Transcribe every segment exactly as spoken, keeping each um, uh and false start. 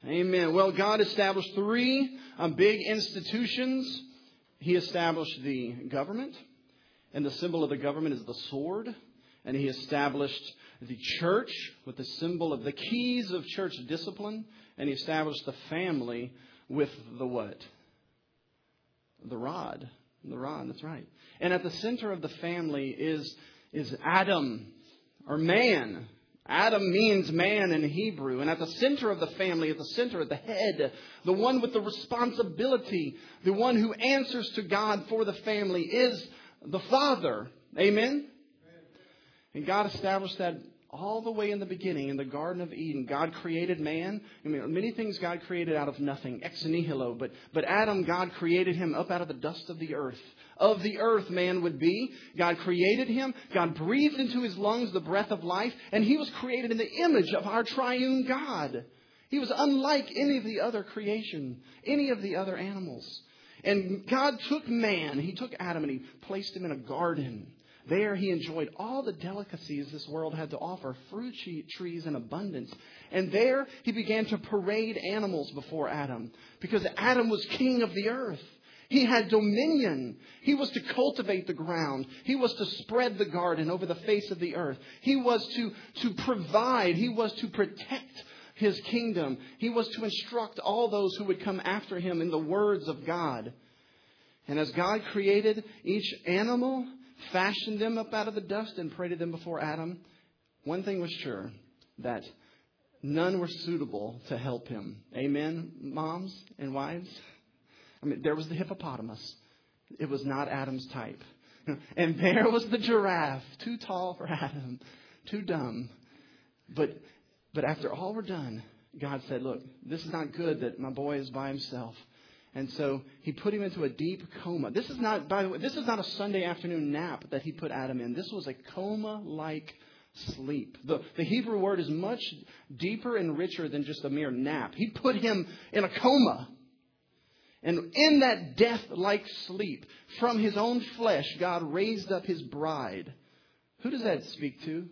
Amen. Well, God established three um, big institutions. He established the government, and the symbol of the government is the sword. And He established the church with the symbol of the keys of church discipline. And He established the family with the what? The rod. The rod, that's right. And at the center of the family is, is Adam, or man. Adam means man in Hebrew. And at the center of the family, at the center of the head, the one with the responsibility, the one who answers to God for the family is the Father. Amen? And God established that all the way in the beginning, in the Garden of Eden. God created man. I mean, many things God created out of nothing, ex nihilo. But, but Adam, God created him up out of the dust of the earth. Of the earth, man would be. God created him. God breathed into his lungs the breath of life. And he was created in the image of our triune God. He was unlike any of the other creation, any of the other animals. And God took man, He took Adam, and He placed him in a garden. There He enjoyed all the delicacies this world had to offer, fruit trees in abundance. And there He began to parade animals before Adam, because Adam was king of the earth. He had dominion. He was to cultivate the ground. He was to spread the garden over the face of the earth. He was to, to provide. He was to protect His kingdom. He was to instruct all those who would come after Him in the words of God. And as God created each animal, fashioned them up out of the dust, and paraded them before Adam, one thing was sure, that none were suitable to help him. Amen, moms and wives? I mean, there was the hippopotamus. It was not Adam's type. And there was the giraffe, too tall for Adam, too dumb. But but after all were done, God said, look, this is not good that my boy is by himself. And so He put him into a deep coma. This is not, by the way, this is not a Sunday afternoon nap that He put Adam in. This was a coma-like sleep. The, the Hebrew word is much deeper and richer than just a mere nap. He put him in a coma. And in that death-like sleep, from His own flesh, God raised up His bride. Who does that speak to?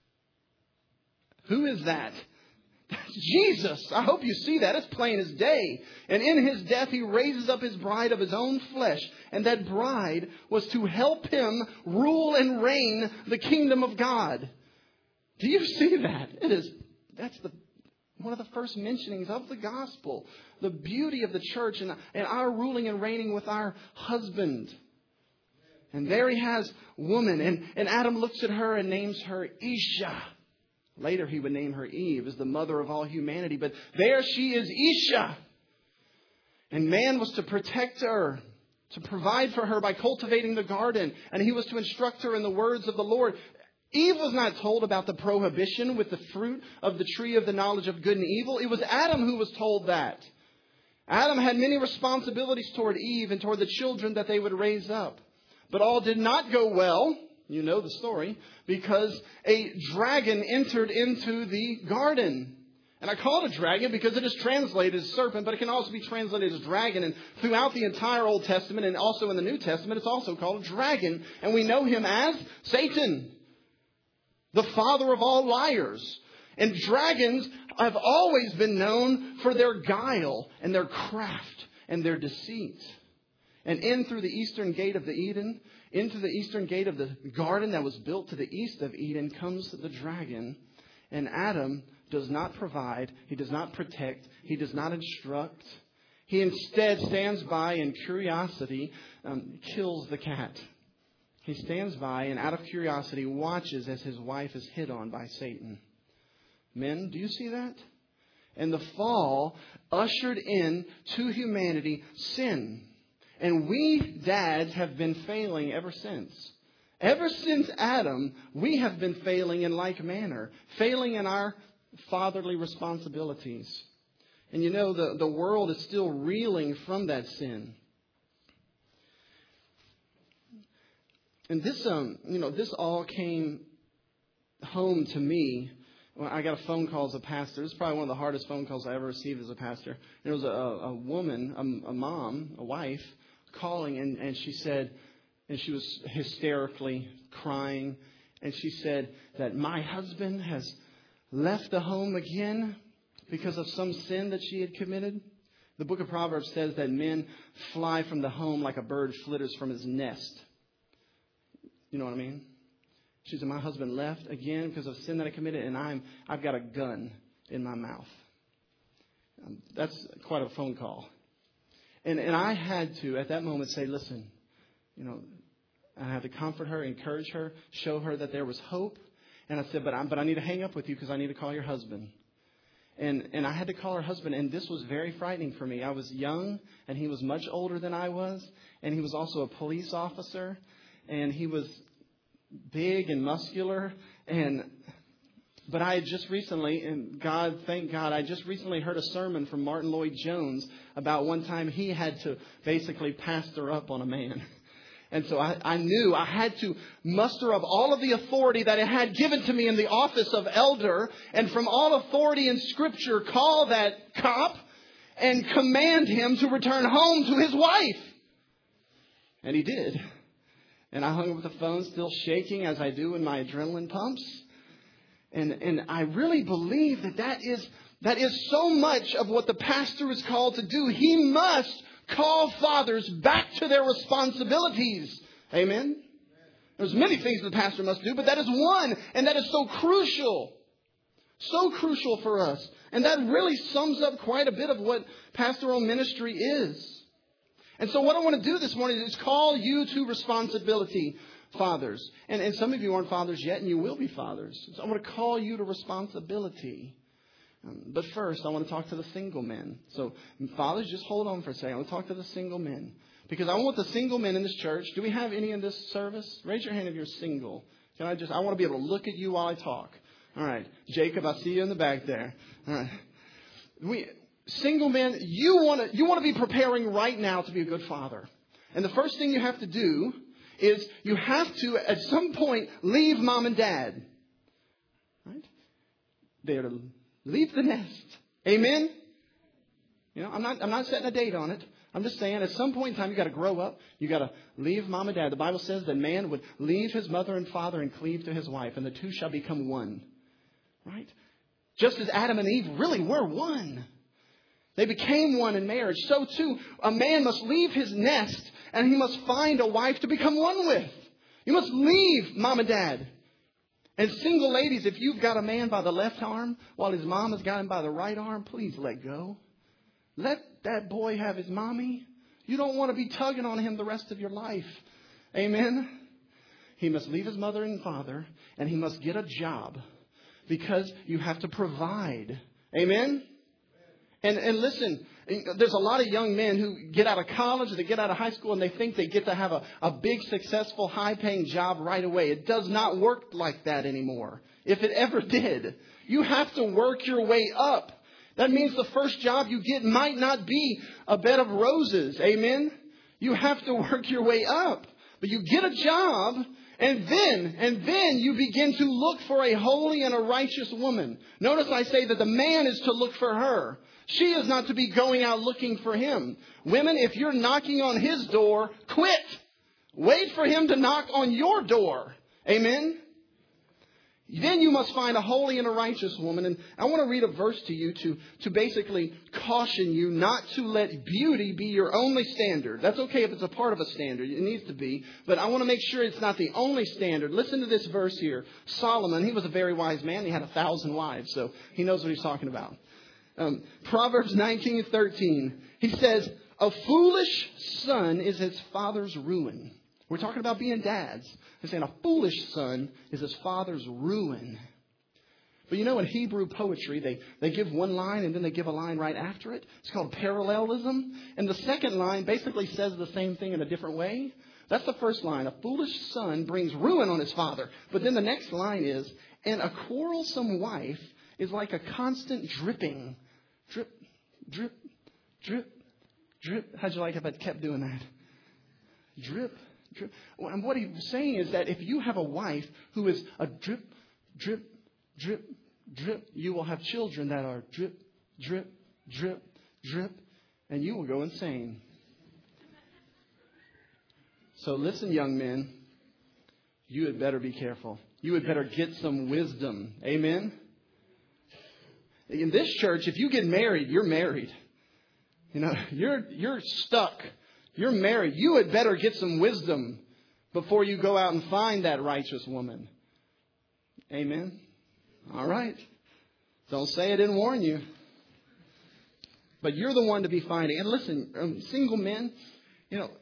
Who is that? That's Jesus. I hope you see that. It's plain as day. And in His death, He raises up His bride of His own flesh. And that bride was to help Him rule and reign the kingdom of God. Do you see that? It is, that's the one of the first mentionings of the gospel. The beauty of the church and, and our ruling and reigning with our husband. And there He has woman. And, and Adam looks at her and names her Isha. Later He would name her Eve as the mother of all humanity. But there she is, Isha. And man was to protect her, to provide for her by cultivating the garden. And he was to instruct her in the words of the Lord. Eve was not told about the prohibition with the fruit of the tree of the knowledge of good and evil. It was Adam who was told that. Adam had many responsibilities toward Eve and toward the children that they would raise up. But all did not go well. You know the story. Because a dragon entered into the garden. And I call it a dragon because it is translated as serpent, but it can also be translated as dragon. And throughout the entire Old Testament and also in the New Testament, it's also called a dragon. And we know him as Satan, the father of all liars. And dragons have always been known for their guile and their craft and their deceit. And in through the eastern gate of the Eden, into the eastern gate of the garden that was built to the east of Eden comes the dragon. And Adam does not provide. He does not protect. He does not instruct. He instead stands by in curiosity, um, kills the cat. He stands by and out of curiosity watches as his wife is hit on by Satan. Men, do you see that? And the fall ushered in to humanity sin. And we dads have been failing ever since. Ever since Adam, we have been failing in like manner. Failing in our fatherly responsibilities. And you know, the, the world is still reeling from that sin. And this, um, you know, this all came home to me when I got a phone call as a pastor. This is probably one of the hardest phone calls I ever received as a pastor. And it was a, a woman, a, a mom, a wife, calling, and, and she said, and she was hysterically crying, and she said that my husband has left the home again because of some sin that she had committed. The book of Proverbs says that men fly from the home like a bird flitters from his nest. You know what I mean? She said, my husband left again because of sin that I committed, and I'm, I've got a gun in my mouth. Um, that's quite a phone call. And, and I had to, at that moment, say, listen, you know, I had to comfort her, encourage her, show her that there was hope. And I said, but I, but I need to hang up with you because I need to call your husband. And and I had to call her husband, and this was very frightening for me. I was young, and he was much older than I was, and he was also a police officer, and he was big and muscular, and but I had just recently, and God, thank God, I just recently heard a sermon from Martin Lloyd-Jones about one time he had to basically pastor up on a man. And so I, I knew I had to muster up all of the authority that it had given to me in the office of elder, and from all authority in Scripture, call that cop and command him to return home to his wife. And he did. And I hung up the phone, still shaking as I do when my adrenaline pumps. And and I really believe that that is that is so much of what the pastor is called to do. He must call fathers back to their responsibilities. Amen? There's many things the pastor must do, but that is one, and that is so crucial. So crucial for us. And that really sums up quite a bit of what pastoral ministry is. And so what I want to do this morning is call you to responsibility, fathers. And, and some of you aren't fathers yet, and you will be fathers. So I want to call you to responsibility. Um, but first, I want to talk to the single men. So, fathers, just hold on for a second. I want to talk to the single men. Because I want the single men in this church. Do we have any in this service? Raise your hand if you're single. Can I just, I want to be able to look at you while I talk. All right. Jacob, I see you in the back there. All right. We, single men, you want to, you want to be preparing right now to be a good father. And the first thing you have to do is you have to, at some point, leave mom and dad. Right? They are to leave the nest. Amen? You know, I'm not I'm not setting a date on it. I'm just saying at some point in time, you got to grow up. You got to leave mom and dad. The Bible says that man would leave his mother and father and cleave to his wife, and the two shall become one. Right? Just as Adam and Eve really were one. They became one in marriage. So too, a man must leave his nest, and he must find a wife to become one with. You must leave mom and dad. And single ladies, if you've got a man by the left arm while his mom has got him by the right arm, please let go. Let that boy have his mommy. You don't want to be tugging on him the rest of your life. Amen? He must leave his mother and father, and he must get a job because you have to provide. Amen? And, and listen, there's a lot of young men who get out of college, they get out of high school, and they think they get to have a, a big, successful, high-paying job right away. It does not work like that anymore. If it ever did, you have to work your way up. That means the first job you get might not be a bed of roses. Amen? You have to work your way up. But you get a job, and then, and then you begin to look for a holy and a righteous woman. Notice I say that the man is to look for her. She is not to be going out looking for him. Women, if you're knocking on his door, quit. Wait for him to knock on your door. Amen? Then you must find a holy and a righteous woman. And I want to read a verse to you to, to basically caution you not to let beauty be your only standard. That's okay if it's a part of a standard. It needs to be. But I want to make sure it's not the only standard. Listen to this verse here. Solomon, he was a very wise man. He had a thousand wives, so he knows what he's talking about. Um, Proverbs nineteen thirteen. He says, a foolish son is his father's ruin. We're talking about being dads. He's saying a foolish son is his father's ruin. But you know, in Hebrew poetry, they, they give one line and then they give a line right after it. It's called parallelism. And the second line basically says the same thing in a different way. That's the first line. A foolish son brings ruin on his father. But then the next line is, and a quarrelsome wife is like a constant dripping. Drip, drip, drip, drip. How'd you like if I kept doing that? Drip, drip. And what he's saying is that if you have a wife who is a drip, drip, drip, drip, you will have children that are drip, drip, drip, drip, and you will go insane. So listen, young men, you had better be careful. You had better get some wisdom. Amen? In this church, if you get married, you're married. You know, you're you're stuck. You're married. You had better get some wisdom before you go out and find that righteous woman. Amen. All right. Don't say I didn't warn you. But you're the one to be finding. And listen, um, single men, you know,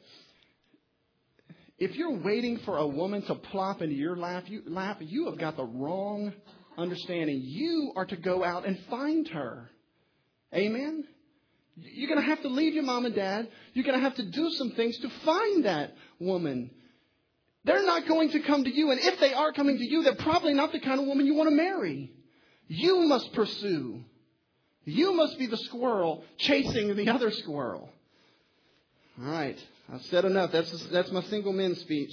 if you're waiting for a woman to plop into your lap, you, lap, you have got the wrong understanding. You are to go out and find her. Amen? You're going to have to leave your mom and dad. You're going to have to do some things to find that woman. They're not going to come to you. And if they are coming to you, they're probably not the kind of woman you want to marry. You must pursue. You must be the squirrel chasing the other squirrel. All right. I've said enough. That's that's my single men speech.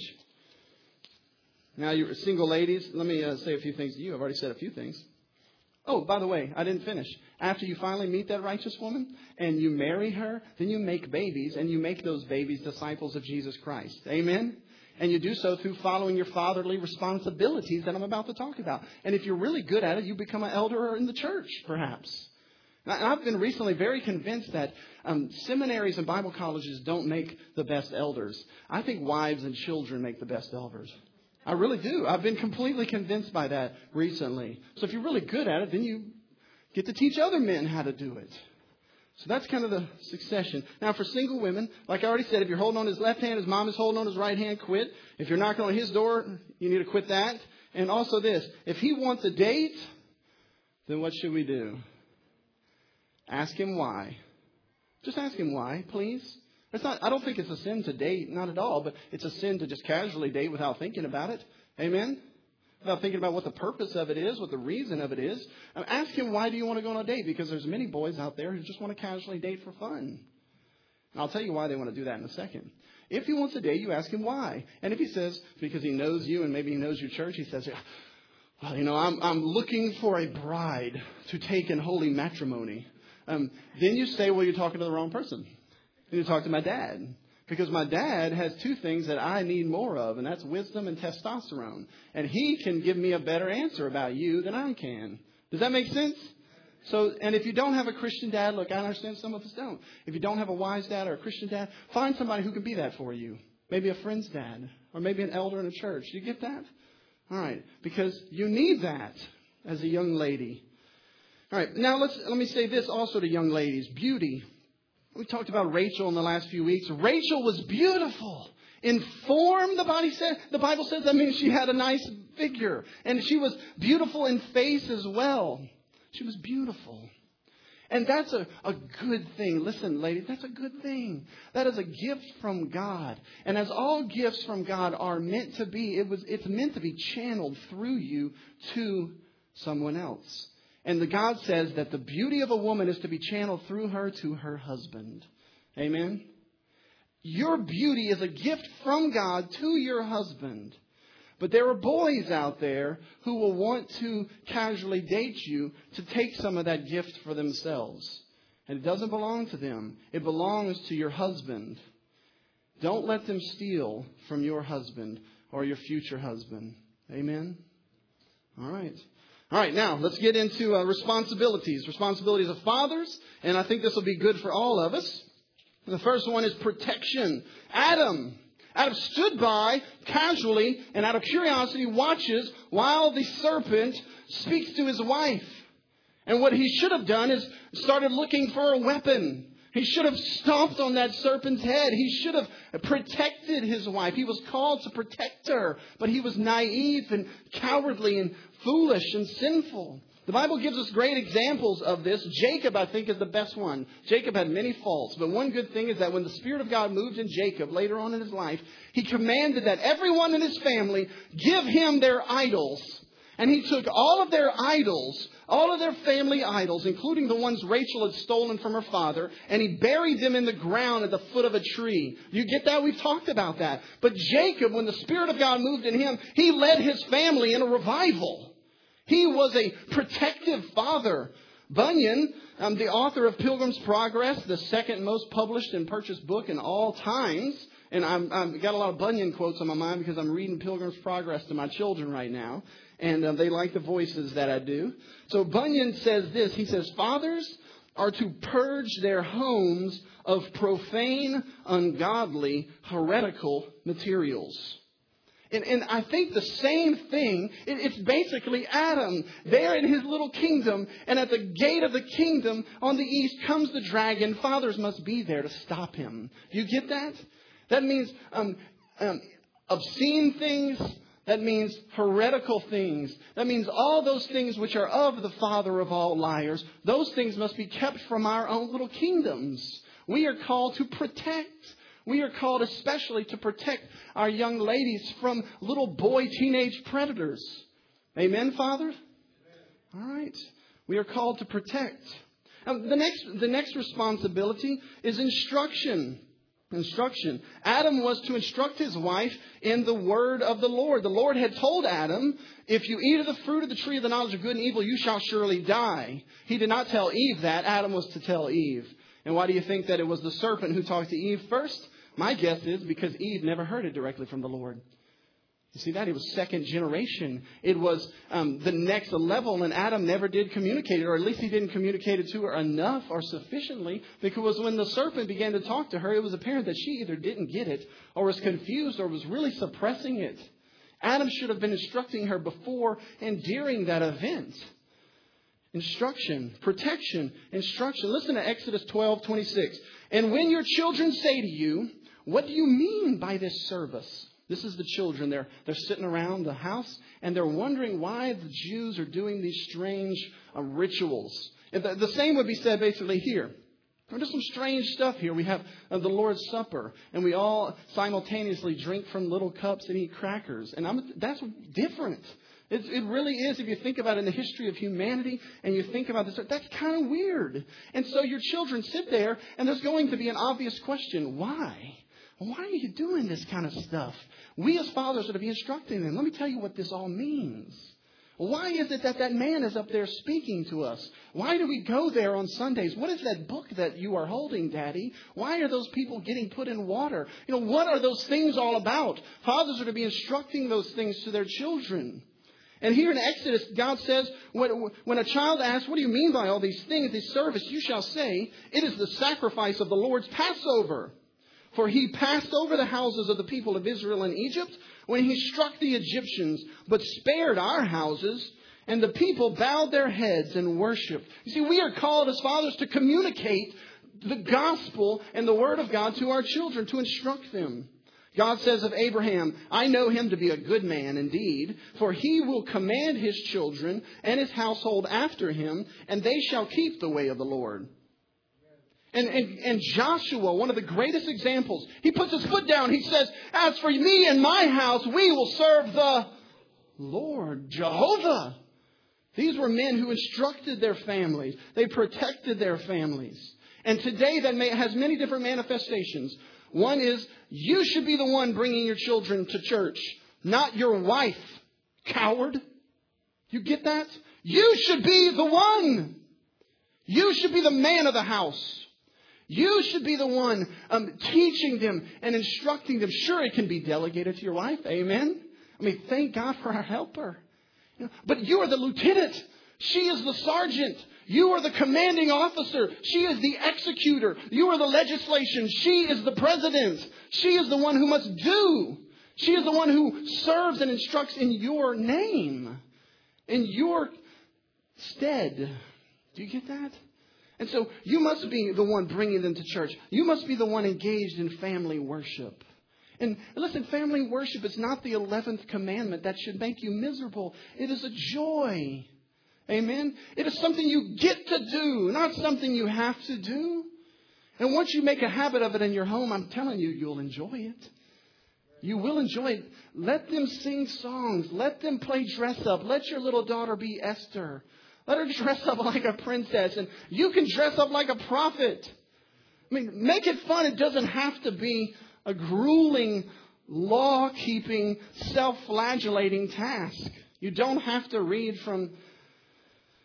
Now, you single ladies, let me uh, say a few things to you. I've already said a few things. Oh, by the way, I didn't finish. After you finally meet that righteous woman and you marry her, then you make babies, and you make those babies disciples of Jesus Christ. Amen? And you do so through following your fatherly responsibilities that I'm about to talk about. And if you're really good at it, you become an elder in the church, perhaps. And I've been recently very convinced that um, seminaries and Bible colleges don't make the best elders. I think wives and children make the best elders. I really do. I've been completely convinced by that recently. So if you're really good at it, then you get to teach other men how to do it. So that's kind of the succession. Now, for single women, like I already said, if you're holding on his left hand, his mom is holding on his right hand, quit. If you're knocking on his door, you need to quit that. And also this, if he wants a date, then what should we do? Ask him why. Just ask him why, please. It's not. I don't think it's a sin to date, not at all, but it's a sin to just casually date without thinking about it. Amen? Without thinking about what the purpose of it is, what the reason of it is. Ask him, why do you want to go on a date? Because there's many boys out there who just want to casually date for fun. And I'll tell you why they want to do that in a second. If he wants a date, you ask him why. And if he says, because he knows you and maybe he knows your church, he says, well, you know, I'm, I'm looking for a bride to take in holy matrimony. Um, then you say, well, you're talking to the wrong person. Then you talk to my dad. Because my dad has two things that I need more of, and that's wisdom and testosterone. And he can give me a better answer about you than I can. Does that make sense? So, and if you don't have a Christian dad, look, I understand some of us don't. If you don't have a wise dad or a Christian dad, find somebody who can be that for you. Maybe a friend's dad, or maybe an elder in a church. Do you get that? All right. Because you need that as a young lady. All right. Now, let's let me say this also to young ladies. Beauty. We talked about Rachel in the last few weeks. Rachel was beautiful. In form, the body said, the Bible says, that means she had a nice figure. And she was beautiful in face as well. She was beautiful. And that's a, a good thing. Listen, ladies, that's a good thing. That is a gift from God. And as all gifts from God are meant to be, it was it's meant to be channeled through you to someone else. And the God says that the beauty of a woman is to be channeled through her to her husband. Amen? Your beauty is a gift from God to your husband. But there are boys out there who will want to casually date you to take some of that gift for themselves. And it doesn't belong to them. It belongs to your husband. Don't let them steal from your husband or your future husband. Amen? All right. All right, now let's get into uh, responsibilities. Responsibilities of fathers, and I think this will be good for all of us. The first one is protection. Adam. Adam stood by casually and out of curiosity watches while the serpent speaks to his wife. And what he should have done is started looking for a weapon. He should have stomped on that serpent's head. He should have protected his wife. He was called to protect her, but he was naive and cowardly and foolish and sinful. The Bible gives us great examples of this. Jacob, I think, is the best one. Jacob had many faults, but one good thing is that when the Spirit of God moved in Jacob later on in his life, he commanded that everyone in his family give him their idols. And he took all of their idols, all of their family idols, including the ones Rachel had stolen from her father, and he buried them in the ground at the foot of a tree. You get that? We've talked about that. But Jacob, when the Spirit of God moved in him, he led his family in a revival. He was a protective father. Bunyan, um, the author of Pilgrim's Progress, the second most published and purchased book in all times, And I'm, I've got a lot of Bunyan quotes on my mind because I'm reading Pilgrim's Progress to my children right now. And uh, they like the voices that I do. So Bunyan says this. He says, fathers are to purge their homes of profane, ungodly, heretical materials. And, and I think the same thing, it, it's basically Adam there in his little kingdom. And at the gate of the kingdom on the east comes the dragon. Fathers must be there to stop him. Do you get that? That means um, um, obscene things. That means heretical things. That means all those things which are of the father of all liars. Those things must be kept from our own little kingdoms. We are called to protect. We are called especially to protect our young ladies from little boy teenage predators. Amen, Father? All right. We are called to protect. Now, the next, the next responsibility is instruction. Instruction. Adam was to instruct his wife in the word of the Lord. The Lord had told Adam, if you eat of the fruit of the tree of the knowledge of good and evil, you shall surely die. He did not tell Eve that. Adam was to tell Eve. And why do you think that it was the serpent who talked to Eve first? My guess is because Eve never heard it directly from the Lord. You see that? It was second generation. It was um, the next level, and Adam never did communicate it, or at least he didn't communicate it to her enough or sufficiently, because when the serpent began to talk to her, it was apparent that she either didn't get it or was confused or was really suppressing it. Adam should have been instructing her before and during that event. Instruction, protection, instruction. Listen to Exodus twelve twenty-six. And when your children say to you, what do you mean by this service? This is the children. They're, they're sitting around the house and they're wondering why the Jews are doing these strange uh, rituals. And the, the same would be said basically here. There's some strange stuff here. We have uh, the Lord's Supper, and we all simultaneously drink from little cups and eat crackers. And I'm, that's different. It, it really is. If you think about it in the history of humanity and you think about this, that's kind of weird. And so your children sit there and there's going to be an obvious question. Why? Why are you doing this kind of stuff? We as fathers are to be instructing them. Let me tell you what this all means. Why is it that that man is up there speaking to us? Why do we go there on Sundays? What is that book that you are holding, Daddy? Why are those people getting put in water? You know, what are those things all about? Fathers are to be instructing those things to their children. And here in Exodus, God says, when, when a child asks, what do you mean by all these things, this service, you shall say, it is the sacrifice of the Lord's Passover. For he passed over the houses of the people of Israel in Egypt when he struck the Egyptians, but spared our houses, and the people bowed their heads and worshipped. You see, we are called as fathers to communicate the gospel and the word of God to our children, to instruct them. God says of Abraham, I know him to be a good man indeed, for he will command his children and his household after him, and they shall keep the way of the Lord. And, and, and Joshua, one of the greatest examples, he puts his foot down. He says, as for me and my house, we will serve the Lord, Jehovah. These were men who instructed their families. They protected their families. And today that may, has many different manifestations. One is, you should be the one bringing your children to church, not your wife, coward. You get that? You should be the one. You should be the man of the house. You should be the one um, teaching them and instructing them. Sure, it can be delegated to your wife. Amen. I mean, thank God for our helper. You know, but you are the lieutenant. She is the sergeant. You are the commanding officer. She is the executor. You are the legislation. She is the president. She is the one who must do. She is the one who serves and instructs in your name, in your stead. Do you get that? And so you must be the one bringing them to church. You must be the one engaged in family worship. And listen, family worship is not the eleventh commandment that should make you miserable. It is a joy. Amen. It is something you get to do, not something you have to do. And once you make a habit of it in your home, I'm telling you, you'll enjoy it. You will enjoy it. Let them sing songs. Let them play dress up. Let your little daughter be Esther. Let her dress up like a princess. And you can dress up like a prophet. I mean, make it fun. It doesn't have to be a grueling, law-keeping, self-flagellating task. You don't have to read from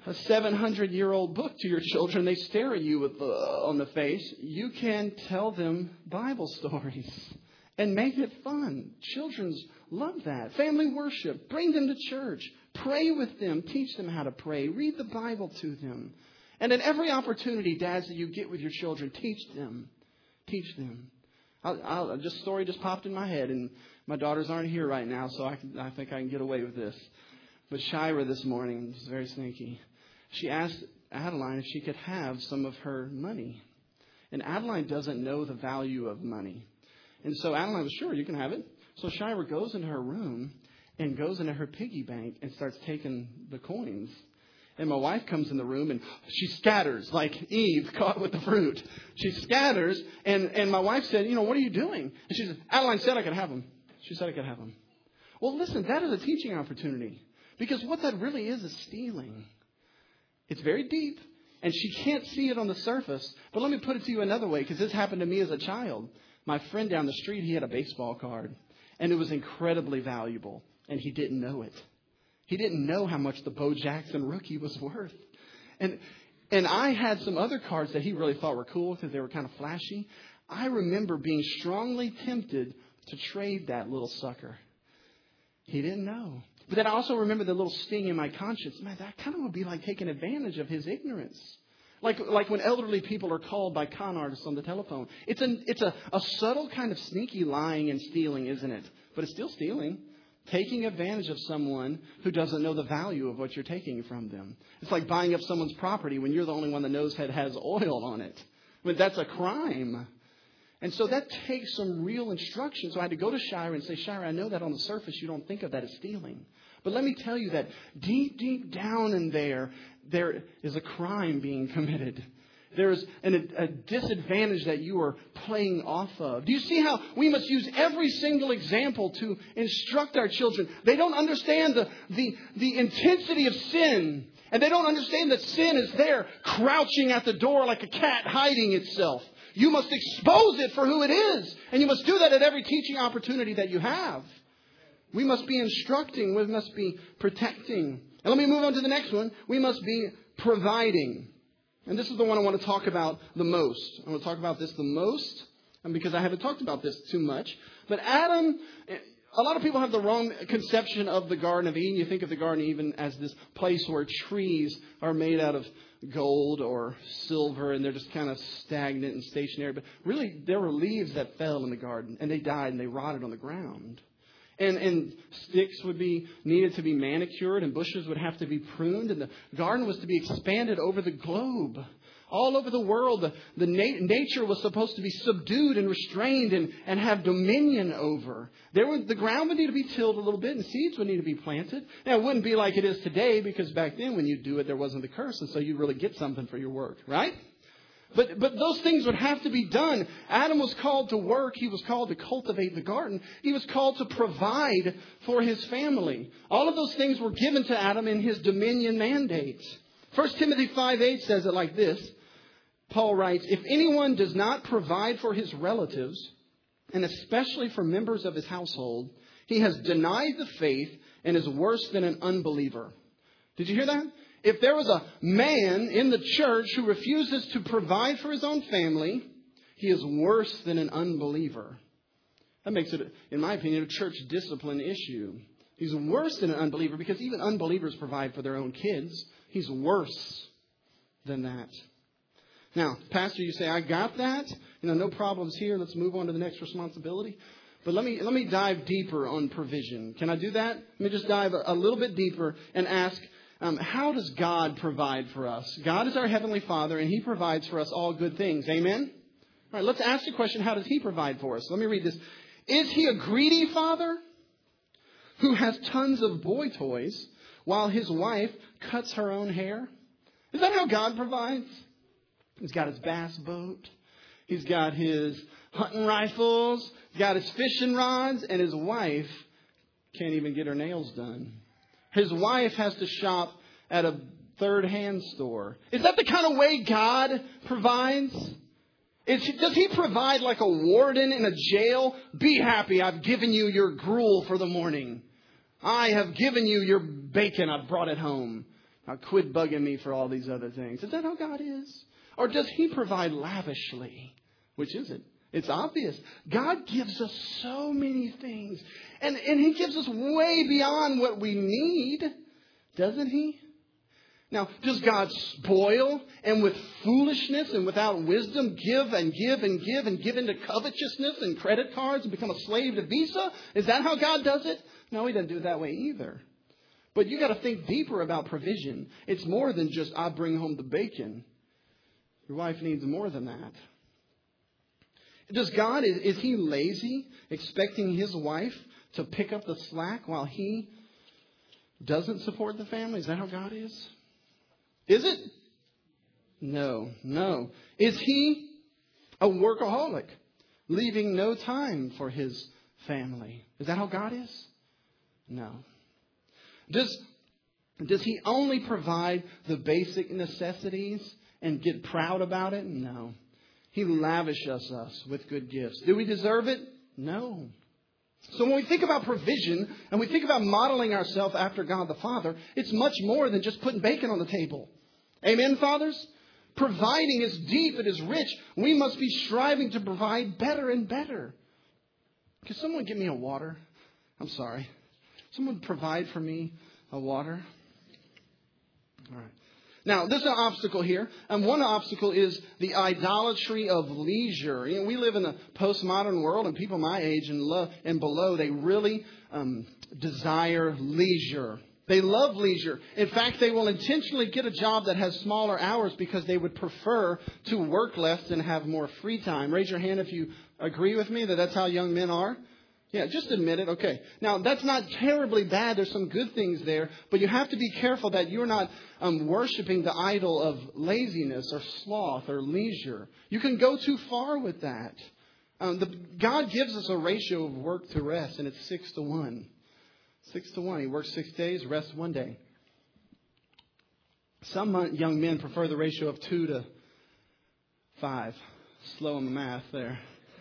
a seven hundred year old book to your children, they stare at you with the, on the face. You can tell them Bible stories and make it fun. Children's love that. Family worship. Bring them to church. Pray with them. Teach them how to pray. Read the Bible to them. And at every opportunity, dads, that you get with your children, teach them. Teach them. I'll, I'll, just story just popped in my head, and my daughters aren't here right now, so I, can, I think I can get away with this. But Shira this morning was very sneaky. She asked Adeline if she could have some of her money. And Adeline doesn't know the value of money. And so Adeline was, sure, you can have it. So Shira goes into her room and goes into her piggy bank and starts taking the coins. And my wife comes in the room and she scatters like Eve caught with the fruit. She scatters. And, and my wife said, you know, what are you doing? And she said, Adeline said I could have them. She said I could have them. Well, listen, that is a teaching opportunity. Because what that really is is stealing. It's very deep. And she can't see it on the surface. But let me put it to you another way, because this happened to me as a child. My friend down the street, he had a baseball card. And it was incredibly valuable. And he didn't know it. He didn't know how much the Bo Jackson rookie was worth. And and I had some other cards that he really thought were cool because they were kind of flashy. I remember being strongly tempted to trade that little sucker. He didn't know. But then I also remember the little sting in my conscience. Man, that kind of would be like taking advantage of his ignorance. Like like when elderly people are called by con artists on the telephone. It's, an, it's a, a subtle kind of sneaky lying and stealing, isn't it? But it's still stealing. Taking advantage of someone who doesn't know the value of what you're taking from them. It's like buying up someone's property when you're the only one that knows it has oil on it. I mean, that's a crime. And so that takes some real instruction. So I had to go to Shira and say, Shira, I know that on the surface you don't think of that as stealing. But let me tell you that deep, deep down in there, there is a crime being committed. There is an, a disadvantage that you are playing off of. Do you see how we must use every single example to instruct our children? They don't understand the, the, the intensity of sin. And they don't understand that sin is there crouching at the door like a cat hiding itself. You must expose it for who it is. And you must do that at every teaching opportunity that you have. We must be instructing. We must be protecting. And let me move on to the next one. We must be providing. And this is the one I want to talk about the most. I want to talk about this the most because I haven't talked about this too much. But Adam, a lot of people have the wrong conception of the Garden of Eden. You think of the Garden of Eden as this place where trees are made out of gold or silver and they're just kind of stagnant and stationary. But really, there were leaves that fell in the garden and they died and they rotted on the ground. And, and sticks would be needed to be manicured and bushes would have to be pruned. And the garden was to be expanded over the globe. All over the world, the, the na- nature was supposed to be subdued and restrained and, and have dominion over. There would, the ground would need to be tilled a little bit and seeds would need to be planted. Now, it wouldn't be like it is today because back then when you do it, there wasn't the curse. And so you really get something for your work, right? But but those things would have to be done. Adam was called to work. He was called to cultivate the garden. He was called to provide for his family. All of those things were given to Adam in his dominion mandate. First Timothy five eight says it like this. Paul writes, if anyone does not provide for his relatives, and especially for members of his household, he has denied the faith and is worse than an unbeliever. Did you hear that? If there was a man in the church who refuses to provide for his own family, he is worse than an unbeliever. That makes it, in my opinion, a church discipline issue. He's worse than an unbeliever because even unbelievers provide for their own kids. He's worse than that. Now, Pastor, you say, I got that. You know, no problems here. Let's move on to the next responsibility. But let me let me dive deeper on provision. Can I do that? Let me just dive a, a little bit deeper and ask, Um, how does God provide for us? God is our Heavenly Father, and He provides for us all good things. Amen? All right, let's ask the question, how does He provide for us? Let me read this. Is He a greedy father who has tons of boy toys while his wife cuts her own hair? Is that how God provides? He's got his bass boat. He's got his hunting rifles. He's got his fishing rods, and his wife can't even get her nails done. His wife has to shop at a third-hand store. Is that the kind of way God provides? Is he, does He provide like a warden in a jail? Be happy, I've given you your gruel for the morning. I have given you your bacon, I've brought it home. Now quit bugging me for all these other things. Is that how God is? Or does He provide lavishly? Which is it? It's obvious. God gives us so many things. And, and He gives us way beyond what we need. Doesn't He? Now, does God spoil and with foolishness and without wisdom give and give and give and give into covetousness and credit cards and become a slave to Visa? Is that how God does it? No, He doesn't do it that way either. But you got to think deeper about provision. It's more than just, I bring home the bacon. Your wife needs more than that. Does God, is, is He lazy, expecting His wife to pick up the slack while He doesn't support the family? Is that how God is? Is it? No, no. Is He a workaholic, leaving no time for His family? Is that how God is? No. Does, does He only provide the basic necessities and get proud about it? No. He lavishes us with good gifts. Do we deserve it? No. So when we think about provision and we think about modeling ourselves after God the Father, it's much more than just putting bacon on the table. Amen, fathers? Providing is deep. It is rich. We must be striving to provide better and better. Can someone give me a water? I'm sorry. Someone provide for me a water. All right. Now, there's an obstacle here. And one obstacle is the idolatry of leisure. You know, we live in a postmodern world, and people my age and, lo- and below, they really um, desire leisure. They love leisure. In fact, they will intentionally get a job that has smaller hours because they would prefer to work less and have more free time. Raise your hand if you agree with me that that's how young men are. Yeah, just admit it. Okay. Now, that's not terribly bad. There's some good things there. But you have to be careful that you're not um, worshiping the idol of laziness or sloth or leisure. You can go too far with that. Um, the, God gives us a ratio of work to rest, and it's six to one. Six to one. He works six days, rests one day. Some young men prefer the ratio of two to five. Slow on the math there.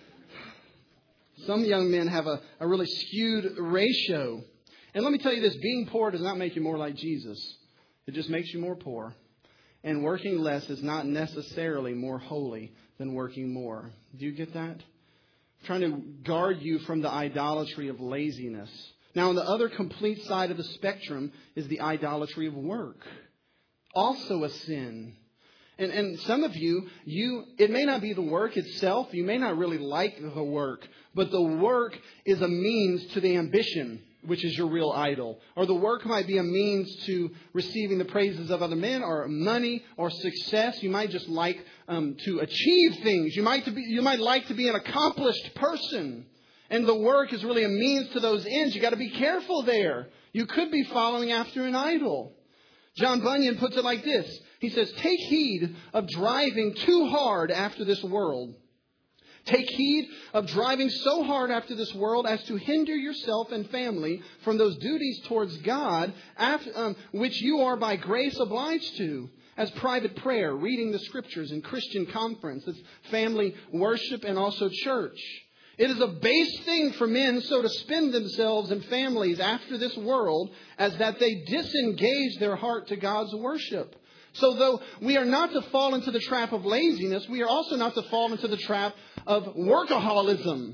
Some young men have a, a really skewed ratio. And let me tell you this, being poor does not make you more like Jesus. It just makes you more poor. And working less is not necessarily more holy than working more. Do you get that? I'm trying to guard you from the idolatry of laziness. Now, on the other complete side of the spectrum is the idolatry of work. Also a sin. And, and some of you, you, it may not be the work itself. You may not really like the work. But the work is a means to the ambition, which is your real idol. Or the work might be a means to receiving the praises of other men, or money, or success. You might just like um, to achieve things. You might, to be, you might like to be an accomplished person. And the work is really a means to those ends. You got to be careful there. You could be following after an idol. John Bunyan puts it like this. He says, take heed of driving too hard after this world. Take heed of driving so hard after this world as to hinder yourself and family from those duties towards God, after, um, which you are by grace obliged to, as private prayer, reading the scriptures, and Christian conference, as family worship, and also church. It is a base thing for men so to spend themselves and families after this world as that they disengage their heart to God's worship. So though we are not to fall into the trap of laziness, we are also not to fall into the trap of workaholism.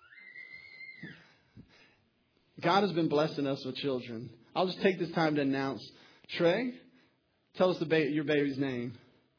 God has been blessing us with children. I'll just take this time to announce. Trey, tell us the ba- your baby's name.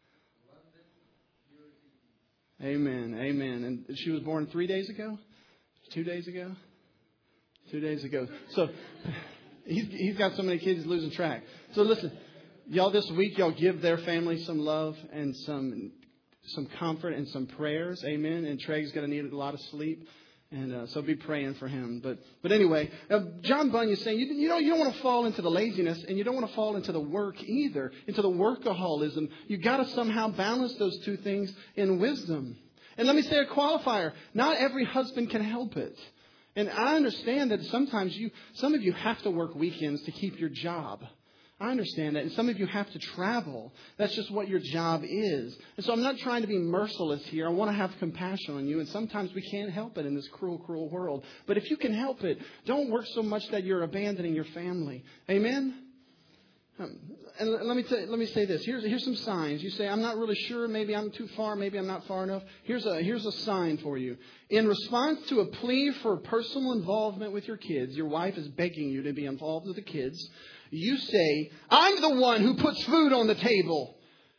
Amen. Amen. And she was born three days ago? Two days ago? Two days ago. So he's, he's got so many kids, he's losing track. So listen, y'all this week, y'all give their family some love and some some comfort and some prayers. Amen. And Trey's going to need a lot of sleep. And uh, so be praying for him. But but anyway, uh, John Bunyan is saying you, you, don't, you don't want to fall into the laziness, and you don't want to fall into the work either, into the workaholism. You've got to somehow balance those two things in wisdom. And let me say a qualifier. Not every husband can help it. And I understand that sometimes you, some of you have to work weekends to keep your job. I understand that. And some of you have to travel. That's just what your job is. And so I'm not trying to be merciless here. I want to have compassion on you. And sometimes we can't help it in this cruel, cruel world. But if you can help it, don't work so much that you're abandoning your family. Amen? Um, and let me t- let me say this. Here's here's some signs. You say, I'm not really sure. Maybe I'm too far. Maybe I'm not far enough. Here's a here's a sign for you. In response to a plea for personal involvement with your kids, your wife is begging you to be involved with the kids. You say, I'm the one who puts food on the table.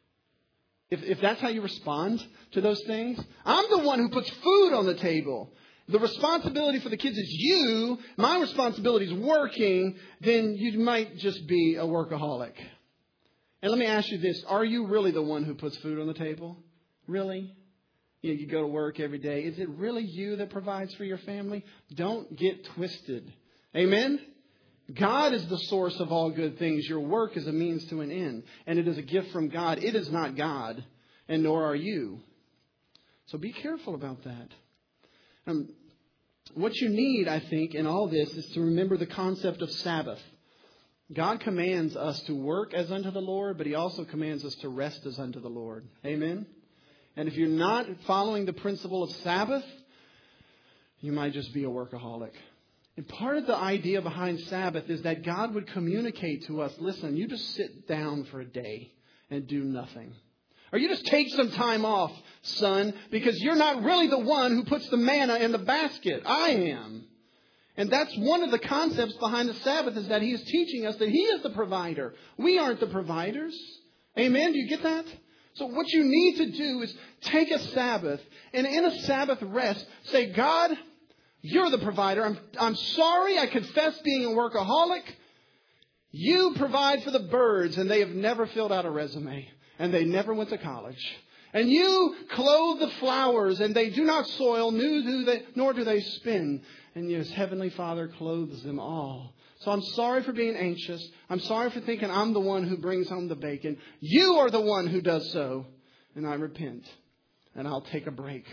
If if that's how you respond to those things, I'm the one who puts food on the table. The responsibility for the kids is you. My responsibility is working. Then you might just be a workaholic. And let me ask you this. Are you really the one who puts food on the table? Really? You know, you go to work every day. Is it really you that provides for your family? Don't get twisted. Amen? God is the source of all good things. Your work is a means to an end. And it is a gift from God. It is not God. And nor are you. So be careful about that. Um, what you need, I think, in all this is to remember the concept of Sabbath. God commands us to work as unto the Lord, but He also commands us to rest as unto the Lord. Amen? And if you're not following the principle of Sabbath, you might just be a workaholic. And part of the idea behind Sabbath is that God would communicate to us, listen, you just sit down for a day and do nothing. Or you just take some time off, son, because you're not really the one who puts the manna in the basket. I am. And that's one of the concepts behind the Sabbath, is that He is teaching us that He is the provider. We aren't the providers. Amen? Do you get that? So what you need to do is take a Sabbath, and in a Sabbath rest, say, God, You're the provider. I'm, I'm sorry. I confess being a workaholic. You provide for the birds, and they have never filled out a resume. And they never went to college. And you clothe the flowers, and they do not soil, nor do they, nor do they spin. And your Heavenly Father clothes them all. So I'm sorry for being anxious. I'm sorry for thinking I'm the one who brings home the bacon. You are the one who does so. And I repent. And I'll take a break.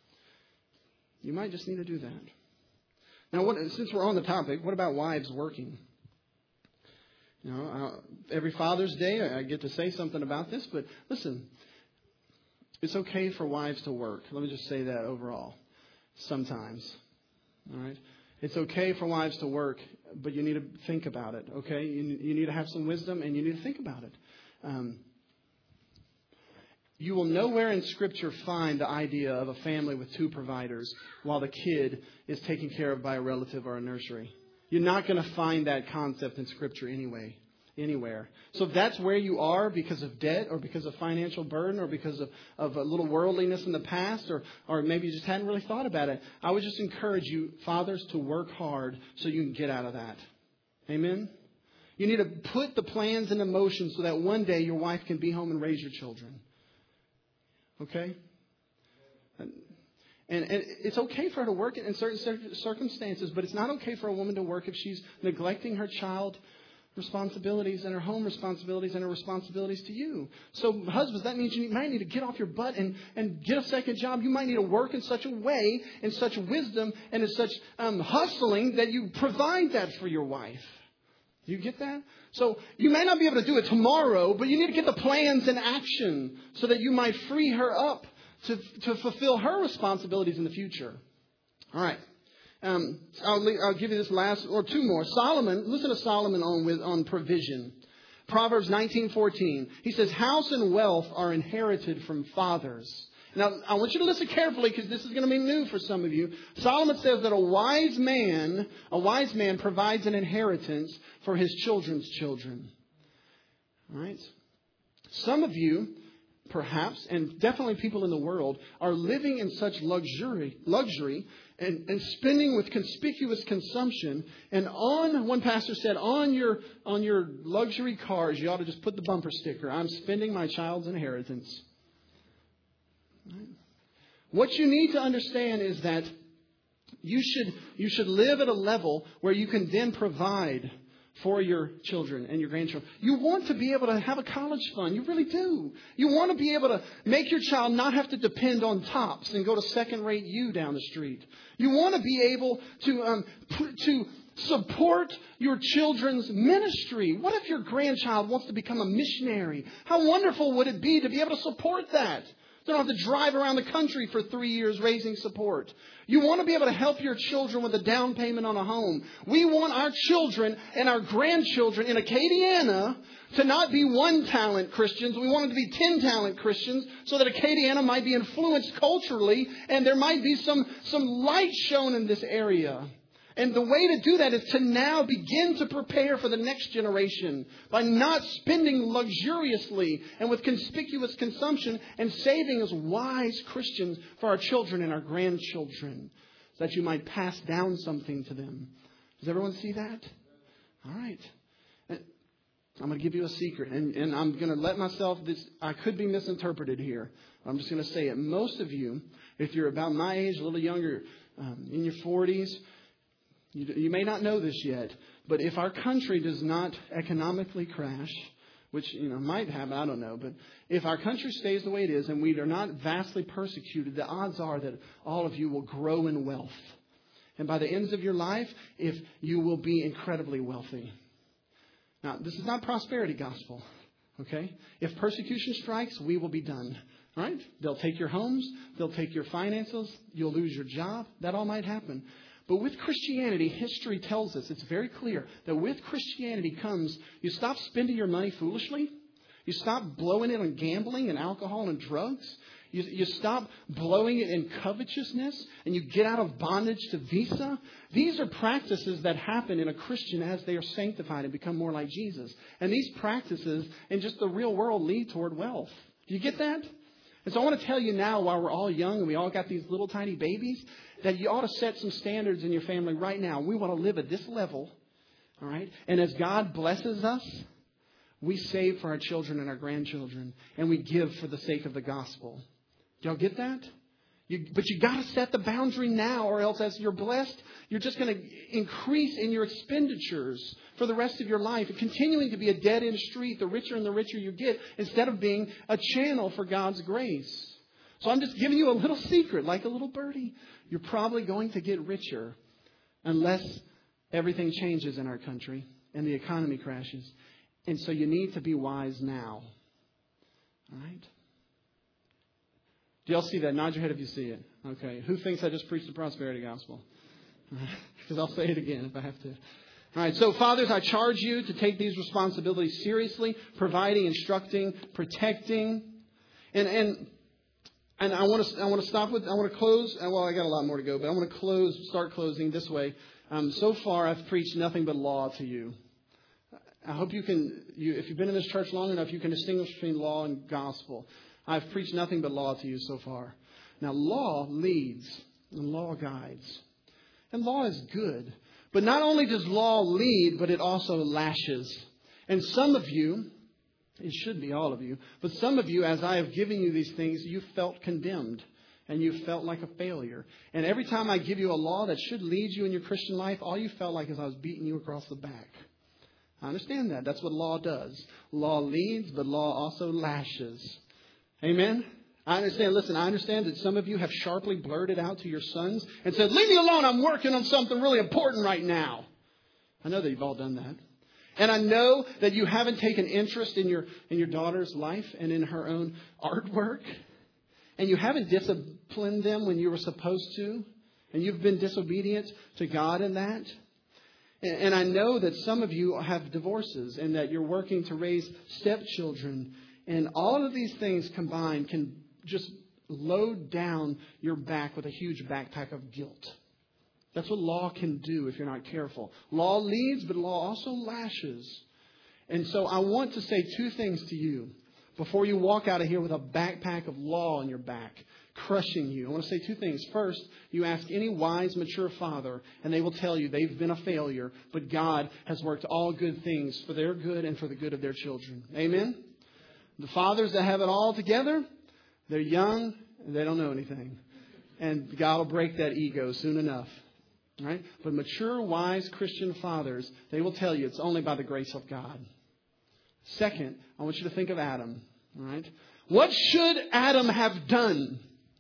You might just need to do that. Now, what, since we're on the topic, what about wives working? You know, uh, every Father's Day, I get to say something about this. But listen, it's okay for wives to work. Let me just say that overall. Sometimes. All right? It's okay for wives to work, but you need to think about it. Okay? You, you need to have some wisdom, and you need to think about it. Um, you will nowhere in Scripture find the idea of a family with two providers while the kid is taken care of by a relative or a nursery. You're not going to find that concept in Scripture anyway, anywhere. So if that's where you are because of debt or because of financial burden or because of, of a little worldliness in the past, or, or maybe you just hadn't really thought about it, I would just encourage you, fathers, to work hard so you can get out of that. Amen? You need to put the plans into motion so that one day your wife can be home and raise your children. Okay? And, And, and it's okay for her to work in certain circumstances, but it's not okay for a woman to work if she's neglecting her child responsibilities and her home responsibilities and her responsibilities to you. So husbands, that means you might need to get off your butt and, and get a second job. You might need to work in such a way, in such wisdom, and in such um, hustling that you provide that for your wife. Do you get that? So you may not be able to do it tomorrow, but you need to get the plans in action so that you might free her up to, to fulfill her responsibilities in the future. All right. Um, I'll, I'll give you this last, or two more. Solomon, listen to Solomon on with on provision. Proverbs nineteen fourteen. He says, house and wealth are inherited from fathers. Now, I want you to listen carefully because this is going to be new for some of you. Solomon says that a wise man, a wise man provides an inheritance for his children's children. All right. Some of you, perhaps, and definitely people in the world, are living in such luxury, luxury and, and spending with conspicuous consumption. And on, one pastor said, on your, on your luxury cars, you ought to just put the bumper sticker, I'm spending my child's inheritance. Right? What you need to understand is that you should, you should live at a level where you can then provide for your children and your grandchildren. You want to be able to have a college fund. You really do. You want to be able to make your child not have to depend on tops and go to second-rate U down the street. You want to be able to um, to support your children's ministry. What if your grandchild wants to become a missionary? How wonderful would it be to be able to support that? They don't have to drive around the country for three years raising support. You want to be able to help your children with a down payment on a home. We want our children and our grandchildren in Acadiana to not be one talent Christians. We want them to be ten talent Christians so that Acadiana might be influenced culturally and there might be some, some light shown in this area. And the way to do that is to now begin to prepare for the next generation by not spending luxuriously and with conspicuous consumption and saving as wise Christians for our children and our grandchildren so that you might pass down something to them. Does everyone see that? All right. I'm going to give you a secret, and, and I'm going to let myself, this, I could be misinterpreted here. I'm just going to say it. Most of you, if you're about my age, a little younger, um, in your forties, You, you may not know this yet, but if our country does not economically crash, which you know might happen, I don't know, but if our country stays the way it is and we are not vastly persecuted, the odds are that all of you will grow in wealth. And by the ends of your life, if you will be incredibly wealthy. Now, this is not prosperity gospel, okay? If persecution strikes, we will be done. All right? They'll take your homes. They'll take your finances. You'll lose your job. That all might happen. But with Christianity, history tells us, it's very clear, that with Christianity comes, you stop spending your money foolishly. You stop blowing it on gambling and alcohol and drugs. You, you stop blowing it in covetousness, and you get out of bondage to Visa. These are practices that happen in a Christian as they are sanctified and become more like Jesus. And these practices in just the real world lead toward wealth. Do you get that? And so I want to tell you now, while we're all young and we all got these little tiny babies, that you ought to set some standards in your family right now. We want to live at this level, all right? And as God blesses us, we save for our children and our grandchildren, and we give for the sake of the gospel. Do y'all get that? You, but you got to set the boundary now, or else as you're blessed, you're just going to increase in your expenditures for the rest of your life, and continuing to be a dead-end street, the richer and the richer you get, instead of being a channel for God's grace. So I'm just giving you a little secret, like a little birdie. You're probably going to get richer unless everything changes in our country and the economy crashes. And so you need to be wise now. All right? Do y'all see that? Nod your head if you see it. Okay. Who thinks I just preached the prosperity gospel? Because I'll say it again if I have to. All right. So, fathers, I charge you to take these responsibilities seriously, providing, instructing, protecting. And and and I want to I want to stop with I want to close. Well, I got a lot more to go, but I want to close, start closing this way. Um, so far, I've preached nothing but law to you. I hope you can, you, if you've been in this church long enough, you can distinguish between law and gospel. I've preached nothing but law to you so far. Now, law leads and law guides. And law is good. But not only does law lead, but it also lashes. And some of you, it should be all of you, but some of you, as I have given you these things, you felt condemned. And you felt like a failure. And every time I give you a law that should lead you in your Christian life, all you felt like is I was beating you across the back. I understand that. That's what law does. Law leads, but law also lashes. Amen? I understand. Listen, I understand that some of you have sharply blurted out to your sons and said, leave me alone. I'm working on something really important right now. I know that you've all done that. And I know that you haven't taken interest in your, in your daughter's life and in her own artwork. And you haven't disciplined them when you were supposed to. And you've been disobedient to God in that. And, and I know that some of you have divorces and that you're working to raise stepchildren. And all of these things combined can just load down your back with a huge backpack of guilt. That's what law can do if you're not careful. Law leads, but law also lashes. And so I want to say two things to you before you walk out of here with a backpack of law on your back, crushing you. I want to say two things. First, you ask any wise, mature father, and they will tell you they've been a failure, but God has worked all good things for their good and for the good of their children. Amen? The fathers that have it all together, they're young and they don't know anything. And God will break that ego soon enough. Right? But mature, wise Christian fathers, they will tell you it's only by the grace of God. Second, I want you to think of Adam. All right? What should Adam have done?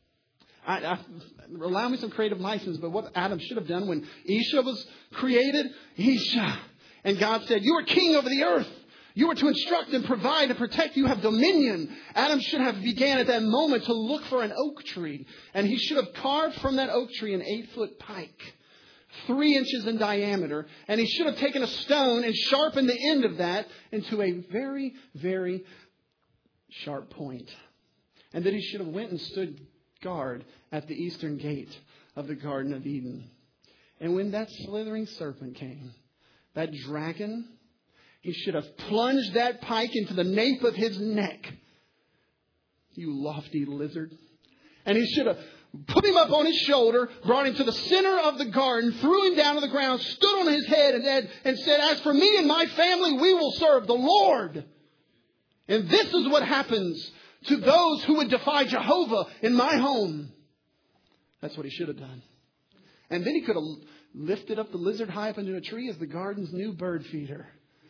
I, I, allow me some creative license, but what Adam should have done when Isha was created? Isha. And God said, you are king over the earth. You are to instruct and provide and protect. You have dominion. Adam should have began at that moment to look for an oak tree. And he should have carved from that oak tree an eight-foot pike, three inches in diameter. And he should have taken a stone and sharpened the end of that into a very, very sharp point. And then he should have went and stood guard at the eastern gate of the Garden of Eden. And when that slithering serpent came, that dragon, he should have plunged that pike into the nape of his neck. You lofty lizard. And he should have put him up on his shoulder, brought him to the center of the garden, threw him down to the ground, stood on his head and, and said, as for me and my family, we will serve the Lord. And this is what happens to those who would defy Jehovah in my home. That's what he should have done. And then he could have lifted up the lizard high up into a tree as the garden's new bird feeder,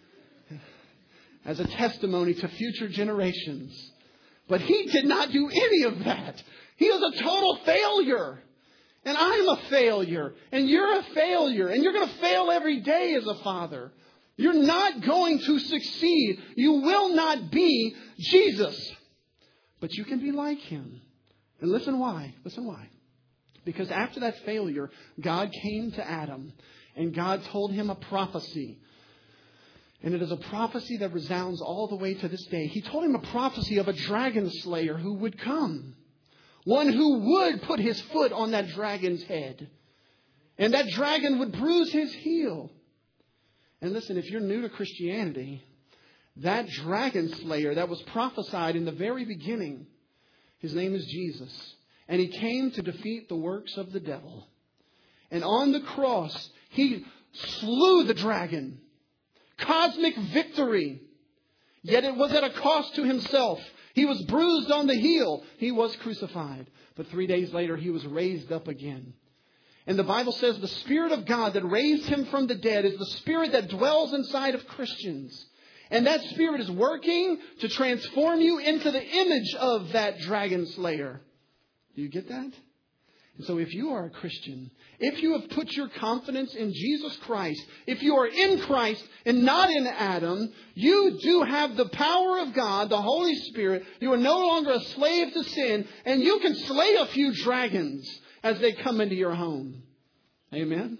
as a testimony to future generations. But he did not do any of that. He was a total failure. And I'm a failure. And you're a failure. And you're going to fail every day as a father. You're not going to succeed. You will not be Jesus. But you can be like him. And listen why. Listen why. Because after that failure, God came to Adam. And God told him a prophecy. And it is a prophecy that resounds all the way to this day. He told him a prophecy of a dragon slayer who would come. One who would put his foot on that dragon's head. And that dragon would bruise his heel. And listen, if you're new to Christianity, that dragon slayer that was prophesied in the very beginning, his name is Jesus. And he came to defeat the works of the devil. And on the cross, he slew the dragon. Cosmic victory. Yet it was at a cost to himself. He was bruised on the heel. He was crucified. But three days later, he was raised up again. And the Bible says the Spirit of God that raised him from the dead is the Spirit that dwells inside of Christians. And that Spirit is working to transform you into the image of that dragon slayer. Do you get that? And so if you are a Christian, if you have put your confidence in Jesus Christ, if you are in Christ and not in Adam, you do have the power of God, the Holy Spirit. You are no longer a slave to sin, and you can slay a few dragons as they come into your home. Amen?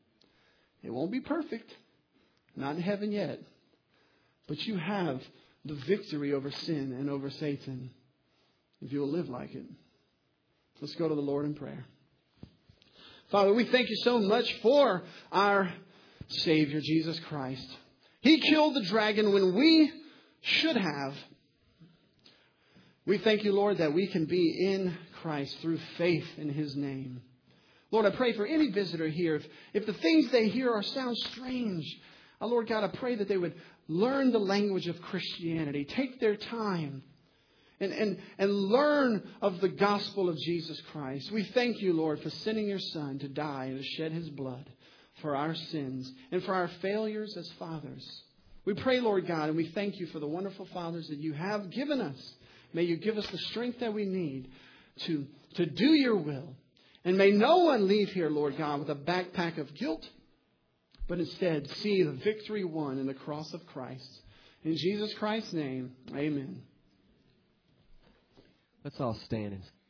It won't be perfect. Not in heaven yet. But you have the victory over sin and over Satan if you will live like it. Let's go to the Lord in prayer. Father, we thank you so much for our Savior, Jesus Christ. He killed the dragon when we should have. We thank you, Lord, that we can be in Christ through faith in his name. Lord, I pray for any visitor here. If, if the things they hear are sound strange, oh, Lord God, I pray that they would learn the language of Christianity. Take their time. And, and, and learn of the gospel of Jesus Christ. We thank you, Lord, for sending your Son to die and to shed his blood for our sins and for our failures as fathers. We pray, Lord God, and we thank you for the wonderful fathers that you have given us. May you give us the strength that we need to, to do your will. And may no one leave here, Lord God, with a backpack of guilt, but instead see the victory won in the cross of Christ. In Jesus Christ's name, amen. Let's all stand and